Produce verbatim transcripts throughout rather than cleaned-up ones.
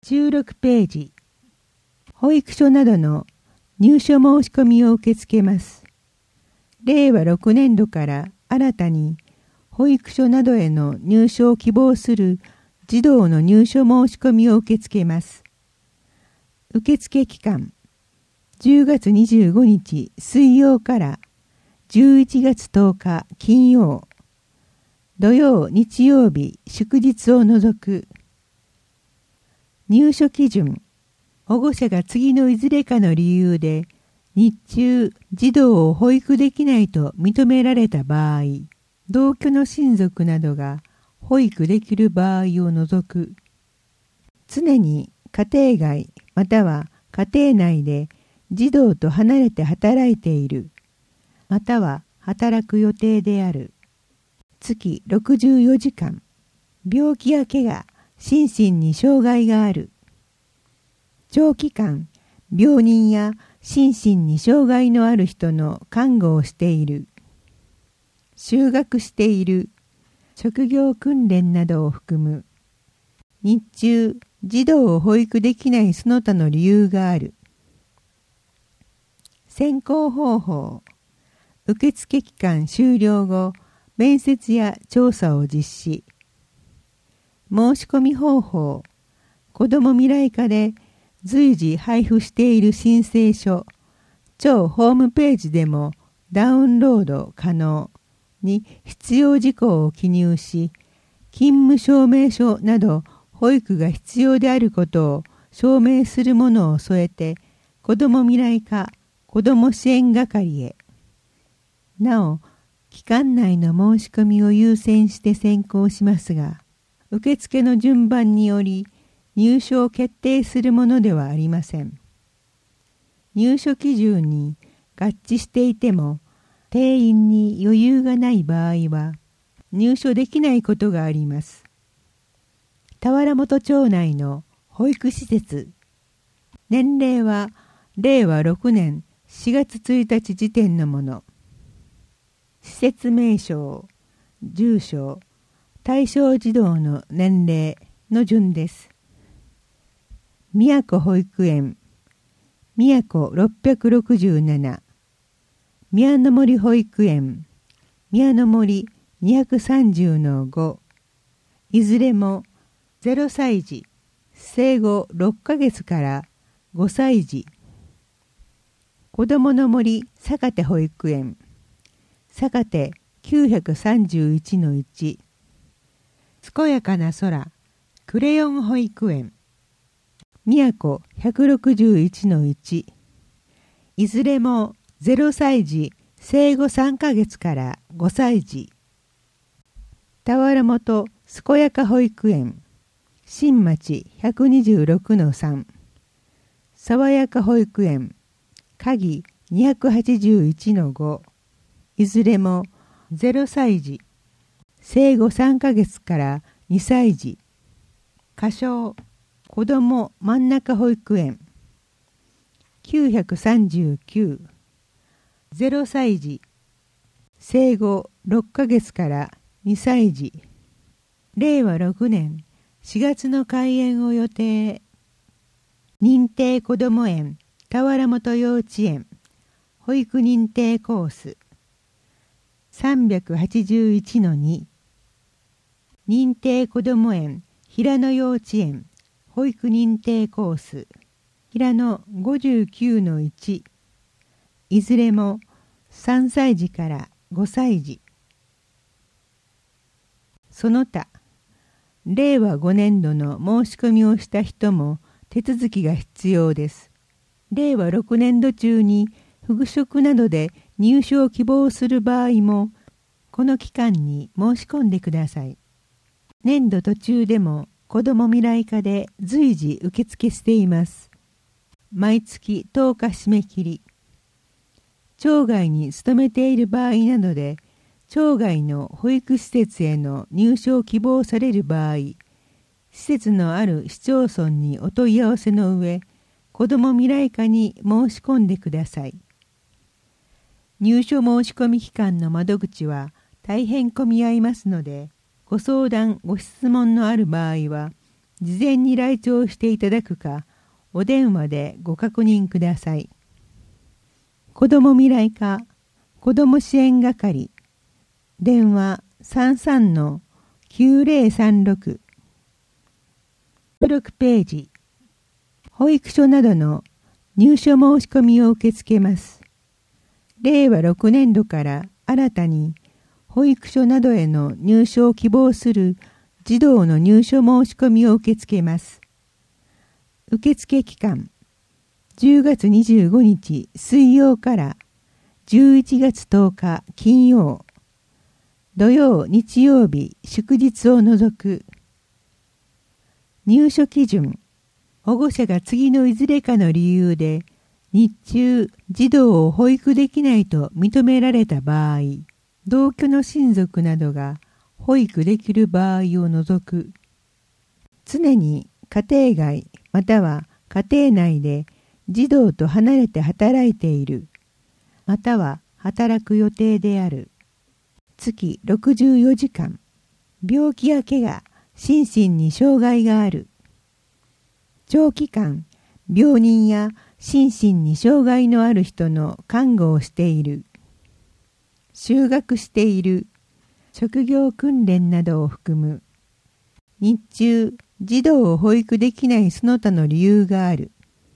じゅうろくページ、保育所などの入所申し込みを受け付けます。れいわろくねんどから新たに保育所などへの入所を希望する児童の入所申し込みを受け付けます。受付期間、じゅうがつにじゅうごにち水曜からじゅういちがつとおか金曜、土曜、日曜日、祝日を除く。入所基準、保護者が次のいずれかの理由で日中児童を保育できないと認められた場合、同居の親族などが保育できる場合を除く。常に家庭外または家庭内で児童と離れて働いている、または働く予定である。月ろくじゅうよじかん、病気や怪我、心身に障害がある。長期間、病人や心身に障害のある人の看護をしている。就学している。職業訓練などを含む。日中、児童を保育できないその他の理由がある。選考方法。受付期間終了後、面接や調査を実施。申し込み方法。子ども未来課で随時配布している申請書、超ホームページでもダウンロード可能に必要事項を記入し、勤務証明書など保育が必要であることを証明するものを添えて、子ども未来課子ども支援係へ。なお、期間内の申し込みを優先して選考しますが、受付の順番により入所を決定するものではありません。入所基準に合致していても、定員に余裕がない場合は入所できないことがあります。田原本町内の保育施設、年齢はれいわろくねんしがつついたち時点のもの。施設名称、住所、対象児童の年齢の順です。宮古保育園、宮古ろっぴゃくろくじゅうなな、宮の森保育園、宮の森にひゃくさんじゅうのご、いずれもゼロさいじ、生後ろっかげつからごさいじ。子どもの森坂手保育園、坂手きゅうひゃくさんじゅういちのいち、健やかな空クレヨン保育園、宮古ひゃくろくじゅういちのいち、いずれもゼロさいじ、生後さんかげつからごさいじ。田原本健やか保育園、新町ひゃくにじゅうろくのさん、爽やか保育園、鍵にひゃくはちじゅういちのご、いずれもゼロさいじ、生後さんかげつからにさいじ。仮称子ども真ん中保育園、きゅうひゃくさんじゅうきゅう、ゼロさいじ、生後ろっかげつからにさいじ。れいわろくねんしがつの開園を予定。認定こども園田原本幼稚園保育認定コースさんびゃくはちじゅういちのに、認定こども園平野幼稚園保育認定コース平野ごじゅうきゅうのいち、いずれもさんさいじからごさいじ。その他、れいわごねんどの申し込みをした人も手続きが必要です。れいわろくねんど中に復職などで入所を希望する場合も、この期間に申し込んでください。年度途中でも子ども未来課で随時受付しています。毎月とおか締め切り。町外に勤めている場合などで、町外の保育施設への入所を希望される場合、施設のある市町村にお問い合わせの上、子ども未来課に申し込んでください。入所申し込み期間の窓口は大変混み合いますので、ご相談ご質問のある場合は事前に来庁していただくか、お電話でご確認ください。子ども未来課子ども支援係電話 さんさんのきゅうぜろさんろく 登録ページ保育所などの入所申し込みを受け付けます。れいわろくねんどから新たに保育所などへの入所を希望する児童の入所申し込みを受け付けます。受付期間じゅうがつにじゅうごにち水曜からじゅういちがつとおか金曜、土曜日曜日祝日を除く。入所基準、保護者が次のいずれかの理由で日中児童を保育できないと認められた場合、同居の親族などが保育できる場合を除く。常に家庭外または家庭内で児童と離れて働いている、または働く予定である。月ろくじゅうよじかん、病気や怪我、心身に障害がある。長期間、病人や心身に障害のある人の看護をしている。就学している。職業訓練などを含む。日中、児童を保育できないその他の理由がある。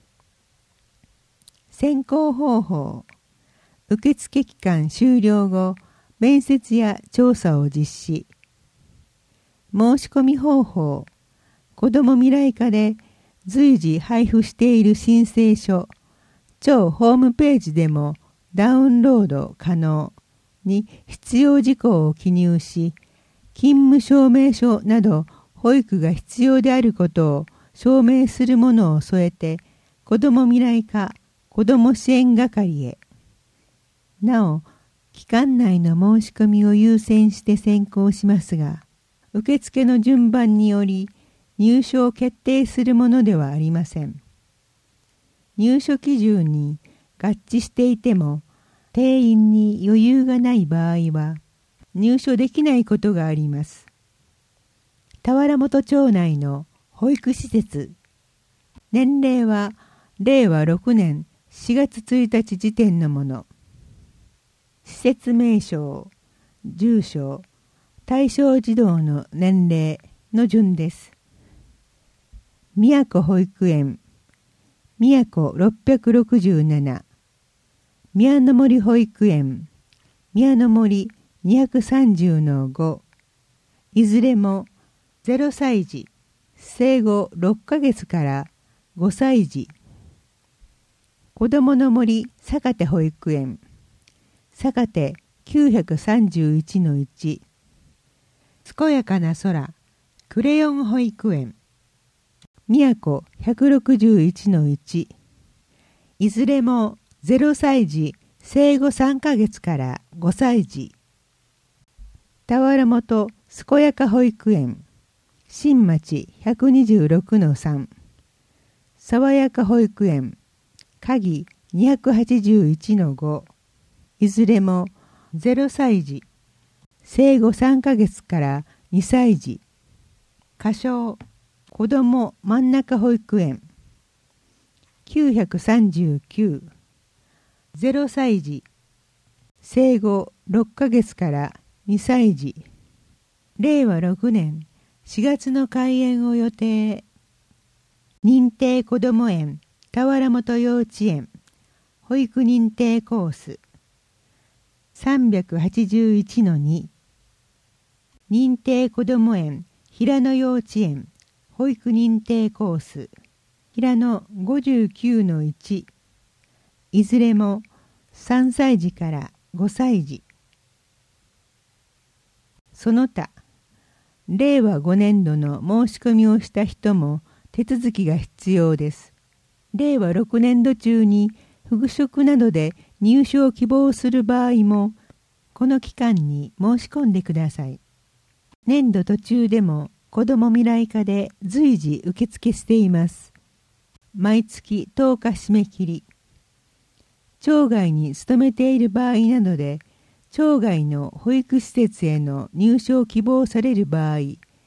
選考方法。受付期間終了後、面接や調査を実施。申し込み方法。子ども未来課で随時配布している申請書、庁ホームページでもダウンロード可能に必要事項を記入し、勤務証明書など保育が必要であることを証明するものを添えて、子ども未来課子ども支援係へ。なお、期間内の申し込みを優先して選考しますが、受付の順番により入所を決定するものではありません。入所基準に合致していても、定員に余裕がない場合は、入所できないことがあります。田原本町内の保育施設。年齢はれいわろくねんしがつついたち時点のもの。施設名称、住所、対象児童の年齢の順です。宮古保育園、宮古ろっぴゃくろくじゅうなな、宮の森保育園、宮の森にひゃくさんじゅうのご、いずれもゼロさい児、生後ろっかげつからごさい児。子どもの森坂手保育園、坂手きゅうひゃくさんじゅういちのいち、健やかな空クレヨン保育園、宮古ひゃくろくじゅういちのいち、いずれもゼロさい児、生後さんかげつからごさい児。田原本健やか保育園、新町ひゃくにじゅうろくのさん、爽やか保育園、鍵にひゃくはちじゅういちのご、いずれもゼロさい児、生後さんかげつからにさい児。仮称子ども真ん中保育園、きゅうひゃくさんじゅうきゅう、ゼロさい児、生後ろっかげつからにさい児。れいわろくねんしがつの開園を予定。認定こども園田原本幼稚園保育認定コースさんびゃくはちじゅういちのに、認定こども園平野幼稚園保育認定コース平野ごじゅうきゅうのいち、いずれもさんさい児からごさい児。その他、れいわごねんどの申し込みをした人も手続きが必要です。れいわろくねんど中に復職などで入所を希望する場合も、この期間に申し込んでください。年度途中でも子ども未来課で随時受付しています。毎月とおか締め切り。町外に勤めている場合などで、町外の保育施設への入所を希望される場合、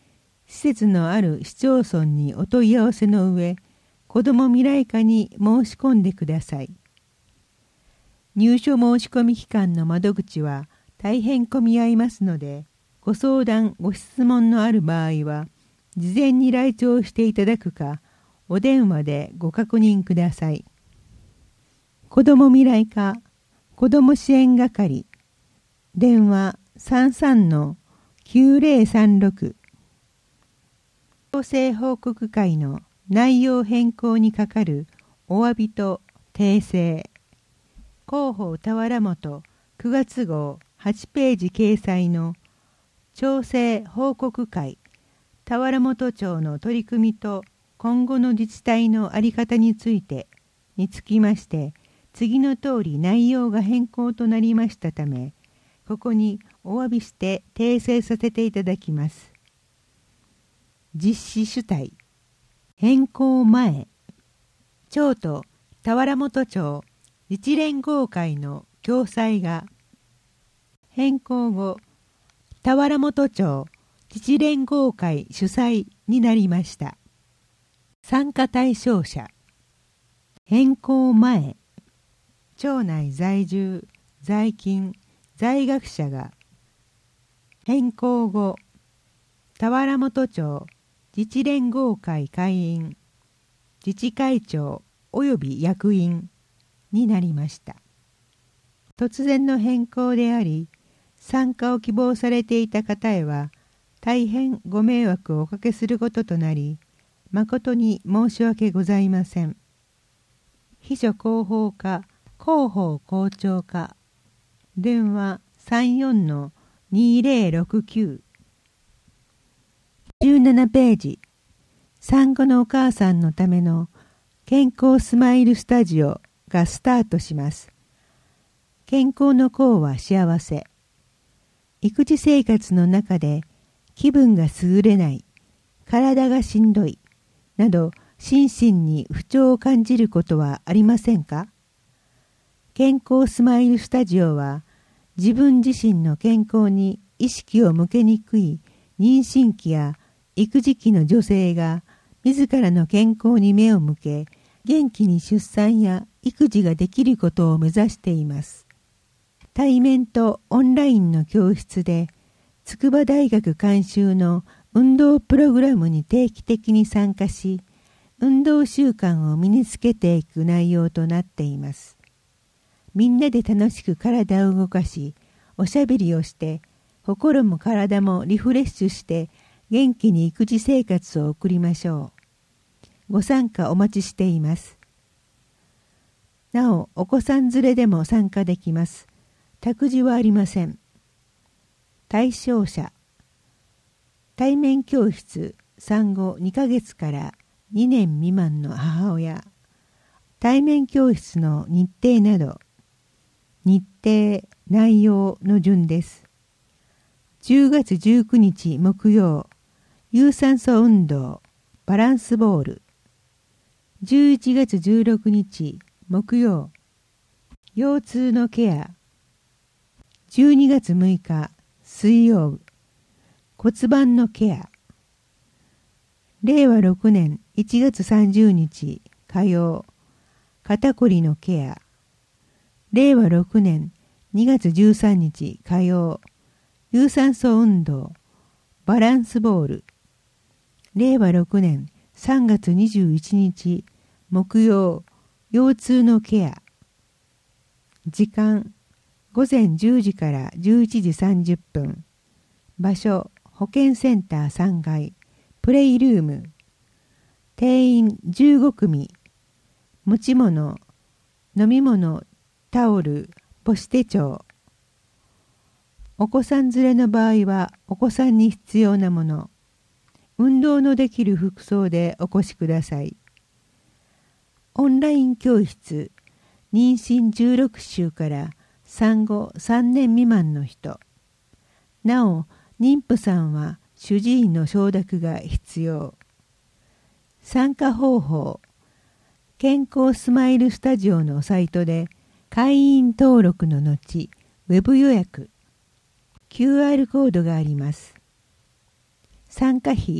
施設のある市町村にお問い合わせの上、子ども未来課に申し込んでください。入所申し込み機関の窓口は大変混み合いますので、ご相談ご質問のある場合は事前に来庁していただくか、お電話でご確認ください。子ども未来課子ども支援係、電話 さんさんのきゅうぜろさんろく、調整報告会の内容変更に係るお詫びと訂正、広報田原本くがつ号はちページ掲載の調整報告会田原本町の取り組みと今後の自治体の在り方についてにつきまして、次の通り内容が変更となりましたため、ここにお詫びして訂正させていただきます。実施主体変更前、町と田原本町自治連合会の共催が変更後、田原本町自治連合会主催になりました。参加対象者変更前、町内在住、在勤、在学者が変更後、田原本町自治連合会会員、自治会長及び役員になりました。突然の変更であり、参加を希望されていた方へは大変ご迷惑をおかけすることとなり、誠に申し訳ございません。秘書広報課広報校長課、電話 さんよんのにぜろろくきゅう、じゅうななページ、産後のお母さんのための健康スマイルスタジオがスタートします。健康の功は幸せ。育児生活の中で気分が優れない、体がしんどい、など心身に不調を感じることはありませんか？健康スマイルスタジオは自分自身の健康に意識を向けにくい妊娠期や育児期の女性が自らの健康に目を向け、元気に出産や育児ができることを目指しています。対面とオンラインの教室で筑波大学監修の運動プログラムに定期的に参加し、運動習慣を身につけていく内容となっています。みんなで楽しく体を動かし、おしゃべりをして、心も体もリフレッシュして元気に育児生活を送りましょう。ご参加お待ちしています。なお、お子さん連れでも参加できます。託児はありません。対象者、対面教室産後にかげつからにねん未満の母親、対面教室の日程など、日程、内容の順です。じゅうがつじゅうくにち木曜、有酸素運動、バランスボール。じゅういちがつじゅうろくにち木曜、腰痛のケア。じゅうにがつむいか水曜、骨盤のケア。れいわろくねんいちがつさんじゅうにち火曜、肩こりのケア。れいわろくねんにがつじゅうさんにち火曜、有酸素運動、バランスボール。れいわろくねんさんがつにじゅういちにち木曜、腰痛のケア。時間、ごぜんじゅうじからじゅういちじさんじゅっぷん。場所、保健センターさんがい、プレイルーム。定員じゅうごくみ。持ち物、飲み物、タオル、母子手帳。お子さん連れの場合はお子さんに必要なもの。運動のできる服装でお越しください。オンライン教室、妊娠じゅうろくしゅうから産後さんねん未満の人。なお、妊婦さんは主治医の承諾が必要。参加方法、健康スマイルスタジオのサイトで会員登録の後、ウェブ予約、キューアール コードがあります。参加費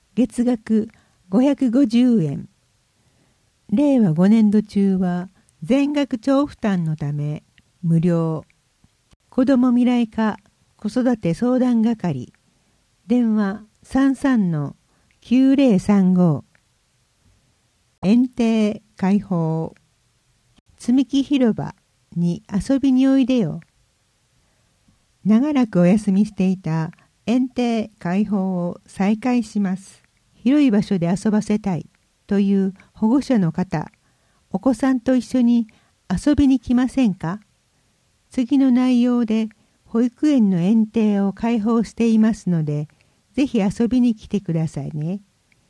月額ごひゃくごじゅうえん。れいわごねん度中は全額徴負担のため無料。子ども未来課子育て相談係。電話 さんさんのきゅうぜろさんご。園庭開放。積み木広場に遊びにおいでよ。長らくお休みしていた園庭開放を再開します。広い場所で遊ばせたいという保護者の方、お子さんと一緒に遊びに来ませんか？次の内容で保育園の園庭を開放していますので、ぜひ遊びに来てくださいね。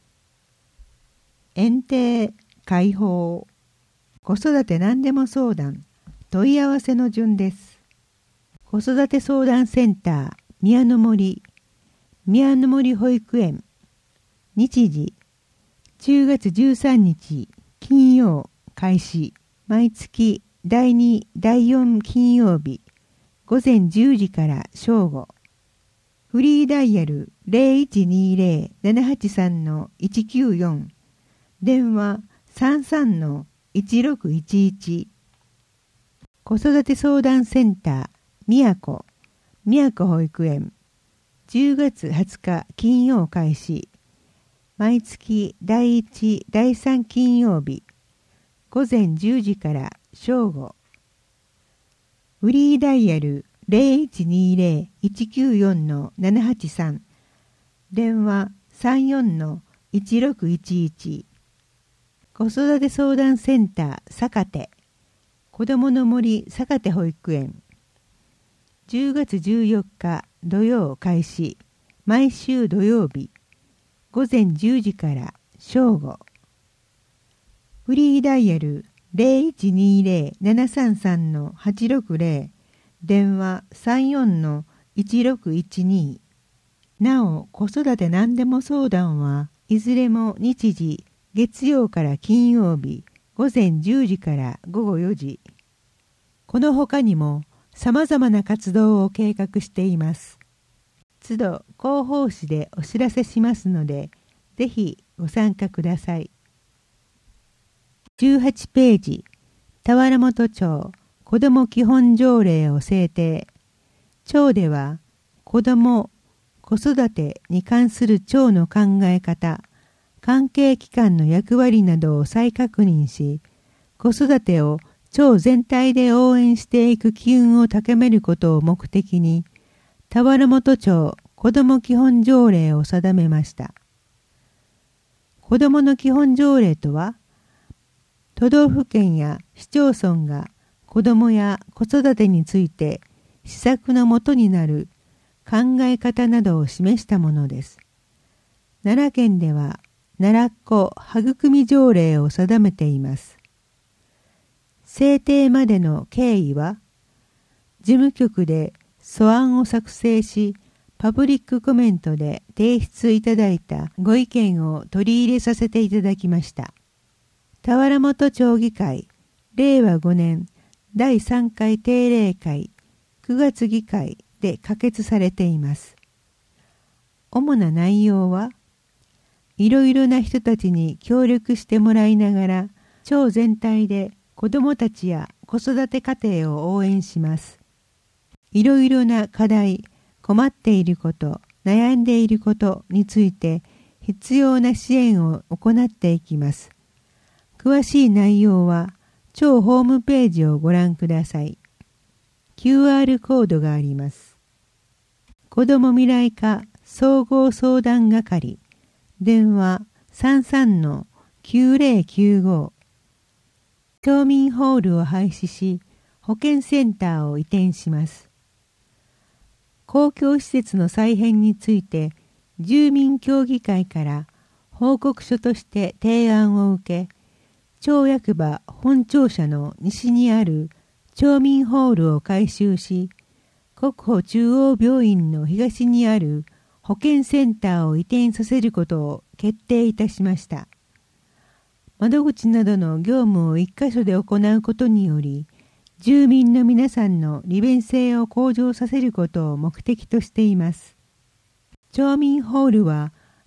園庭開放。子育て何でも相談、問い合わせの順です。子育て相談センター宮の森、宮の森保育園。日時じゅうがつじゅうさんにち金曜開始。毎月だいにだいよん金曜日ごぜんじゅうじから正午。フリーダイヤル ゼロいちにゼロ ななはちさんのいちきゅうよん。電話 さんさんのいちろくいちいち。子育て相談センター宮子、宮子保育園。じゅうがつはつか金曜開始。毎月だいいち、だいさん金曜日ごぜんじゅうじから正午。フリーダイヤル ゼロいちにゼロ いちきゅうよんのななはちさん。電話 さんよんのいちろくいちいち。子育て相談センター坂手、子どもの森坂手保育園。じゅうがつじゅうよっか土曜開始。毎週土曜日ごぜんじゅうじから正午。フリーダイヤル ゼロいちにゼロ ななさんさんのはちろくゼロ。電話 さんよんのいちろくいちに。なお、子育て何でも相談はいずれも日時月曜から金曜日ごぜんじゅうじからごごよじ。この他にも様々な活動を計画しています。都度広報誌でお知らせしますので、ぜひご参加ください。じゅうはちページ、田原本町子ども基本条例を制定。町では子ども・子育てに関する町の考え方、関係機関の役割などを再確認し、子育てを町全体で応援していく機運を高めることを目的に、田原本町子ども基本条例を定めました。子どもの基本条例とは、都道府県や市町村が子どもや子育てについて施策のもとになる考え方などを示したものです。奈良県では奈良っ子育み条例を定めています。制定までの経緯は、事務局で素案を作成し、パブリックコメントで提出いただいたご意見を取り入れさせていただきました。田原本町議会れいわごねんだいさんかい定例会くがつ議会で可決されています。主な内容は、いろいろな人たちに協力してもらいながら、町全体で子どもたちや子育て家庭を応援します。いろいろな課題、困っていること、悩んでいることについて必要な支援を行っていきます。詳しい内容は町ホームページをご覧ください。キューアール コードがあります。子ども未来課総合相談係。電話 さんさんのきゅうぜろきゅうご。町民ホールを廃止し、保健センターを移転します。公共施設の再編について、住民協議会から報告書として提案を受け、町役場本庁舎の西にある町民ホールを改修し、国保中央病院の東にある保健センターを移転させることを決定いたしました。窓口などの業務を一箇所で行うことにより、住民の皆さんの利便性を向上させることを目的としています。町民ホールは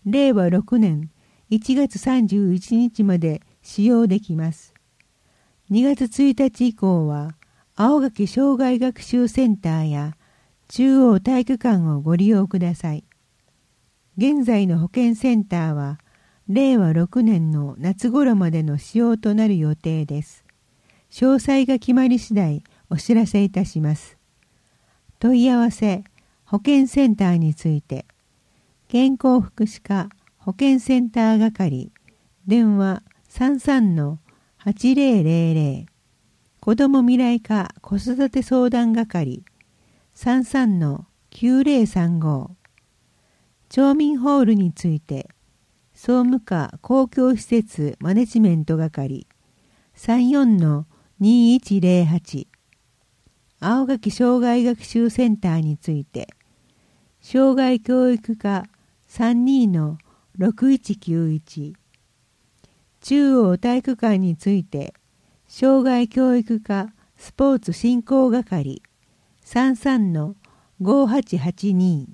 れいわろくねんいちがつさんじゅういちにちまで使用できます。にがつついたち以降は、青垣障害学習センターや中央体育館をご利用ください。現在の保健センターは、れいわろくねんの夏頃までの使用となる予定です。詳細が決まり次第お知らせいたします。問い合わせ、保健センターについて、健康福祉課保健センター係、電話 さんさんのはちぜろぜろぜろ、子ども未来課子育て相談係、さんさんのきゅうぜろさんご、町民ホールについて、総務課公共施設マネジメント係、さんよんのにいちぜろはち、青垣障害学習センターについて、障害教育課さんにのろくいちきゅういち、中央体育館について、障害教育課スポーツ振興係さんさんのごはちはちに、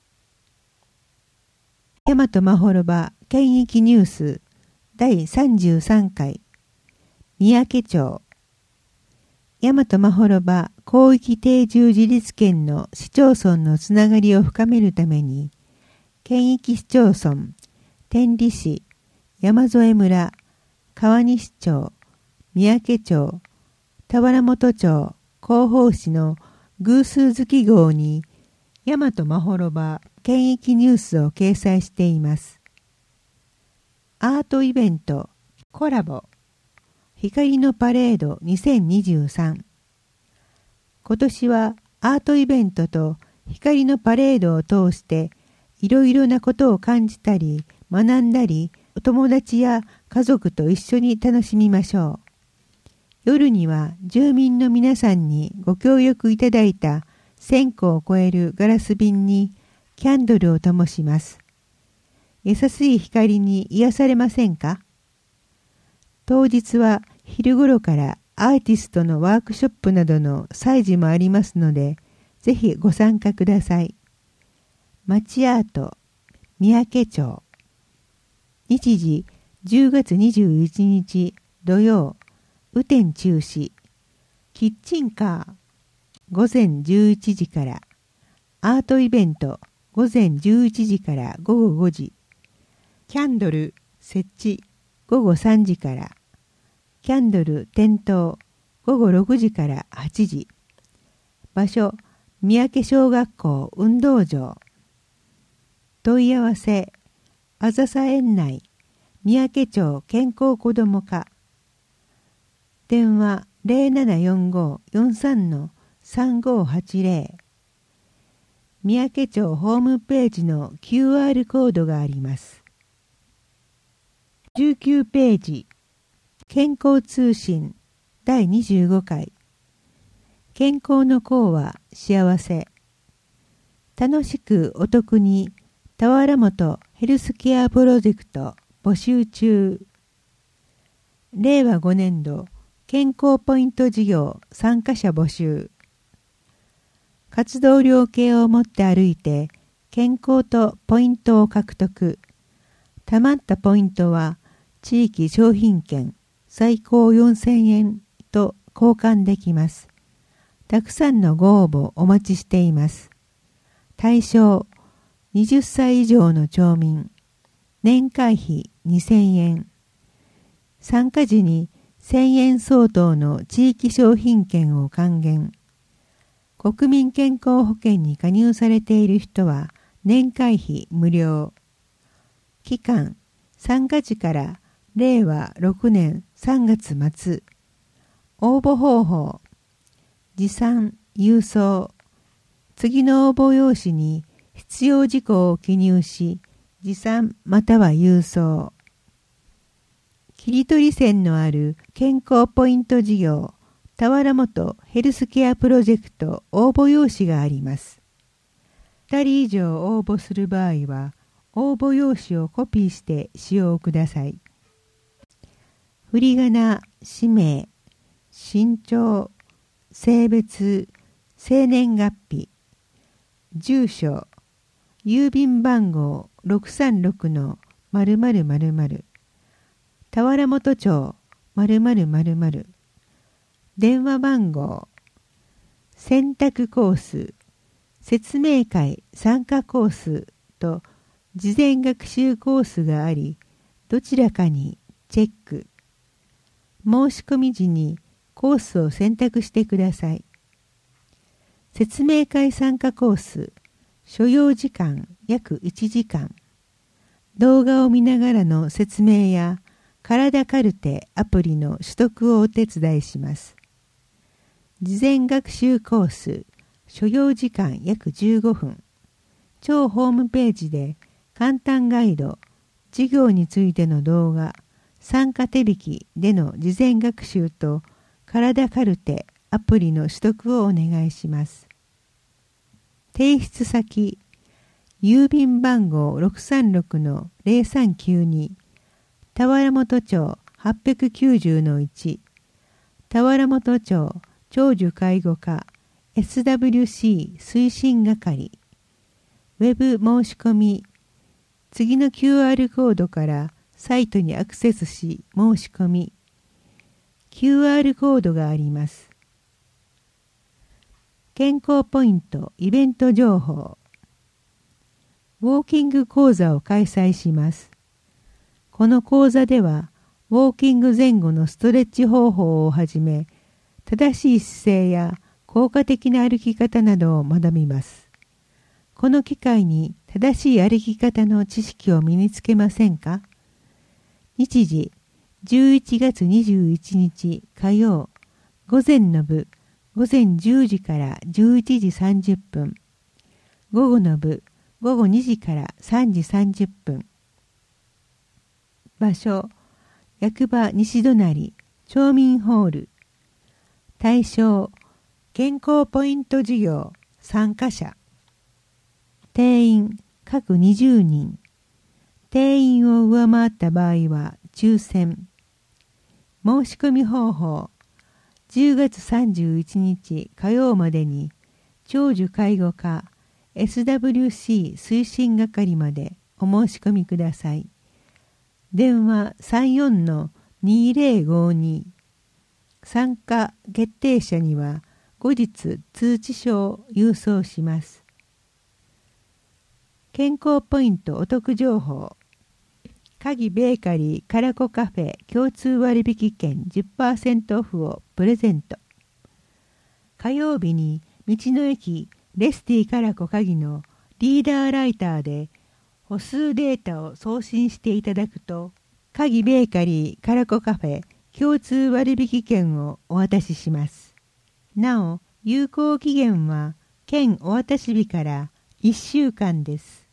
大和まほろば県域ニュースだいさんじゅうさんかい、三宅町、大和まほろば広域定住自立県の市町村のつながりを深めるために、県域市町村、天理市、山添村、川西町、三宅町、田原本町、広報市の偶数月号に、大和まほろば県域ニュースを掲載しています。アートイベント、コラボ、光のパレードにせんにじゅうさん。今年はアートイベントと光のパレードを通していろいろなことを感じたり学んだり、お友達や家族と一緒に楽しみましょう。夜には住民の皆さんにご協力いただいたせんこを超えるガラス瓶にキャンドルを灯します。優しい光に癒されませんか？当日は昼頃からアーティストのワークショップなどの催事もありますので、ぜひご参加ください。町アート、三宅町。日時じゅうがつにじゅういちにち土曜、雨天中止。キッチンカー、ごぜんじゅういちじから。アートイベント、ごぜんじゅういちじからごごごじ。キャンドル設置、ごごさんじから。キャンドル点灯、ごごろくじからはちじ。場所、三宅小学校運動場。問い合わせ、あざさ園内、三宅町健康子ども課。電話ゼロななよんご よんさんのさんごはちゼロ。三宅町ホームページの キューアール コードがあります。じゅうきゅうページ、健康通信だいにじゅうごかい。健康の功は幸せ。楽しくお得に田原本ヘルスケアプロジェクト募集中。れいわごねんど健康ポイント事業参加者募集。活動量計を持って歩いて健康とポイントを獲得。たまったポイントは地域商品券最高よんせんえんと交換できます。たくさんのご応募お待ちしています。対象はたち以上の町民。年会費にせんえん。参加時にせんえん相当の地域商品券を還元。国民健康保険に加入されている人は年会費無料。期間、参加時かられいわろくねんさんがつまつ。応募方法、持参、郵送。次の応募用紙に必要事項を記入し、持参または郵送。切り取り線のある健康ポイント事業、田原本ヘルスケアプロジェクト応募用紙があります。ふたり以上応募する場合は、応募用紙をコピーして使用ください。振り仮名、氏名、身長、性別、生年月日、住所、 郵便番号 ろくさんろくのまるまるまるまる 田原本町〇〇〇〇電話番号選択コース説明会参加コースと事前学習コースがあり、どちらかにチェック。申し込み時にコースを選択してください。説明会参加コース所要時間約いちじかん。動画を見ながらの説明や体カルテアプリの取得をお手伝いします。事前学習コース所要時間約じゅうごふん。超ホームページで簡単ガイド、授業についての動画、参加手引きでの事前学習と体カルテアプリの取得をお願いします。提出先、郵便番号 ろくさんろくのゼロさんきゅうに 田原本町 はっぴゃくきゅうじゅうのいち 田原本町長寿介護課 エスダブリューシー 推進係ウェブ申し込み次の キューアール コードからサイトにアクセスし申し込み キューアール コードがあります。健康ポイントイベント情報ウォーキング講座を開催します。この講座ではウォーキング前後のストレッチ方法をはじめ正しい姿勢や効果的な歩き方などを学びます。この機会に正しい歩き方の知識を身につけませんか？日時じゅういちがつにじゅういちにち火曜午前の部午前じゅうじからじゅういちじさんじゅっぷん午後の部午後にじからさんじさんじゅっぷん場所役場西隣町民ホール対象健康ポイント事業参加者定員各にじゅうにん定員を上回った場合は抽選申し込み方法じゅうがつさんじゅういちにち火曜までに長寿介護課 エスダブリューシー 推進係までお申し込みください。電話 さんよんのにゼロごに 参加決定者には後日通知書を郵送します。健康ポイントお得情報鍵ベーカリーカラコカフェ共通割引券 じゅっパーセント オフをプレゼント。火曜日に道の駅レスティカラコ鍵のリーダーライターで歩数データを送信していただくと鍵ベーカリーカラコカフェ共通割引券をお渡しします。なお有効期限は券お渡し日からいっしゅうかんです。